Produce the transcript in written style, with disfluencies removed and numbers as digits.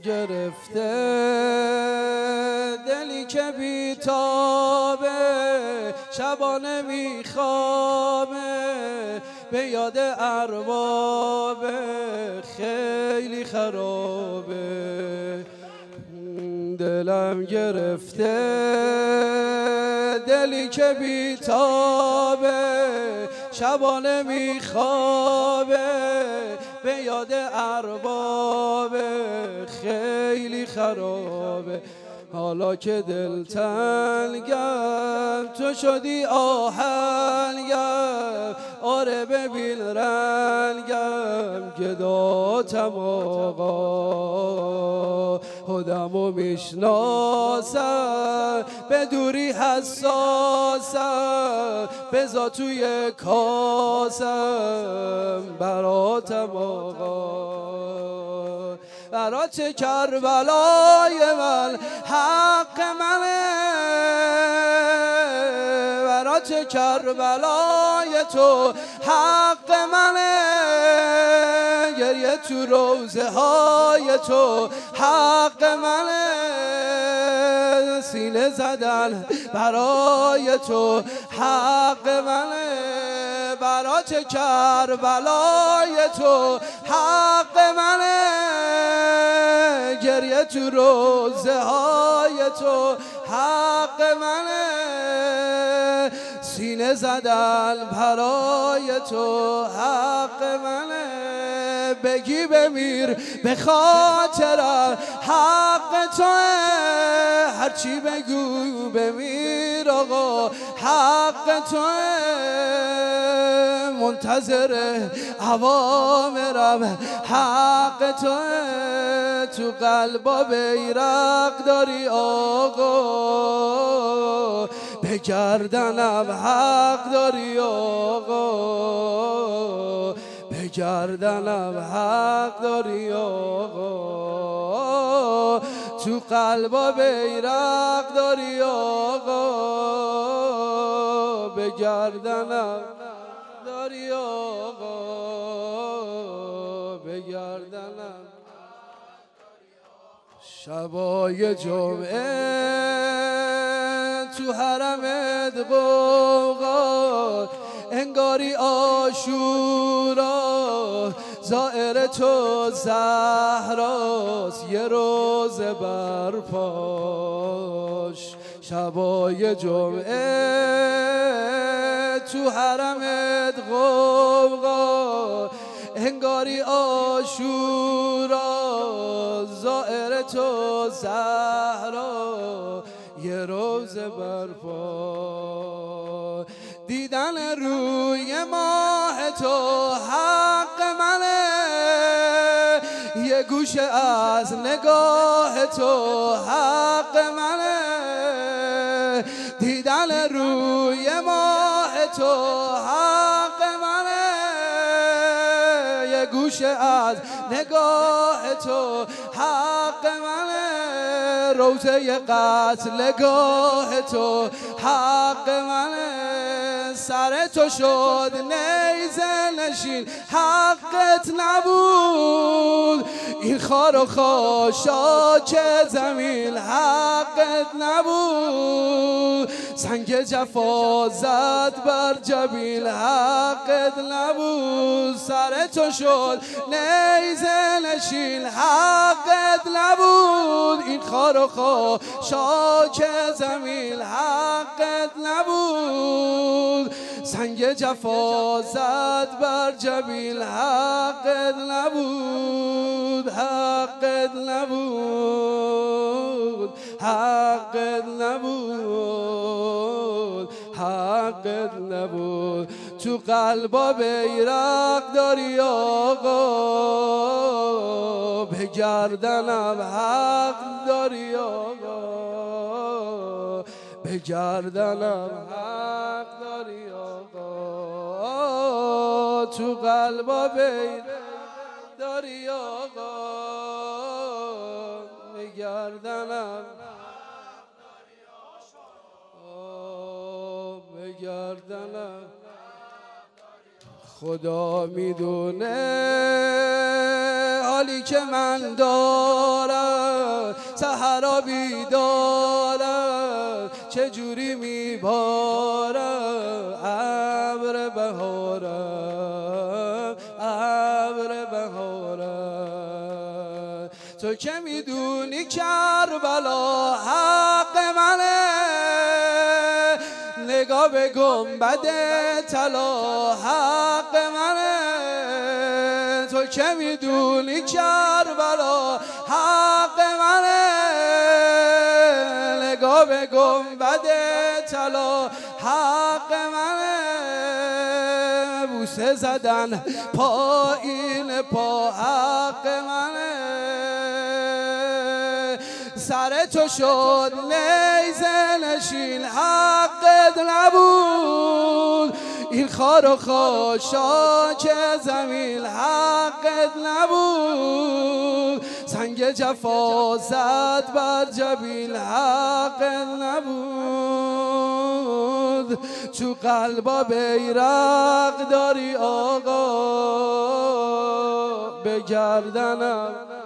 گرفته دلی که بیتابه شبانه میخوابه به یاد ارباب خیلی خرابه. دلم گرفته دلی که بیتابه شبانه میخوابه به یاد ارباب خیلی خرابه. حالا که دلتنگم تو شدی آهنگم، آره ببین رنگم گداتم آقا. خودمو میشناسم به دوری حساسم، بذار توی کاسم براتم آقا. برات کربلای من حق منه، برات کربلای تو حق منه. گریه تو روزه های تو حق منه، سینه زدن برای تو حق منه. برات کربلای تو حق منه، گریه تو روزه های تو حق منه. سینه زدن برای تو حق منه. بگی بمیر به خاطرم حق توه، هرچی بگو بمیر آقا حق توه. منتظر اوامرم حق توه، تو قلبا بیرق داری آقا، به گردنم حق داری آقا، به گردنم حق داری آقا، تو قلبا بیرق داری آقا، به گردنم داری آقا، به گردنم. شبای جمعه تو حرمت قوقا، انگاری عاشورا، زائر تو زهراست یه روز برپاش. شبای جمعه تو حرمت قوقا، انگاری عاشورا، زائر تو زهرا یه روز برپا. دیدن روی ماه تو حق منه، یه گوشه از نگاه تو حق منه. دیدن روی ماه تو حق منه، یه گوشه از نگاه تو حق منه. روزه قتلگاه تو حق منه. سر تو شد نیزه نشین حقت نبود، این خار و خاشاک زمین حقت نبود. سنگ جفا زد بر جبین حقت نبود. سر تو شد نیزه نشین حقت نبود، این خار و خاشاک زمین حقت نبود. سنگ جفا زد بر جبین حقت نبود، حقت نبود، حقت نبود، حقت نبود. تو قلبا بیرق داری آقا، به گردنم حق داری آقا، به گردنم حق داری آقا، تو قلبا بیرق داری آقا، به گردنم به گردنم. خدا میدونه حالی که من دارم، سحرا بیدارم چجوری میبارم ابر بهارم ابر بهارم تو که میدونی کربلا حق منه نگاه به گنبد طلا حق منه تو که میدونی کربلا حق منه نگاه به گنبد طلا حق منه بوسه زدن پایین پا حق منه سر تو شد نیزه نشین حقت نبود این خار و خاشاک زمین حقت نبود سنگ جفا زد بر جبین حقت نبود تو قلبا بیرق داری آقا به گردنم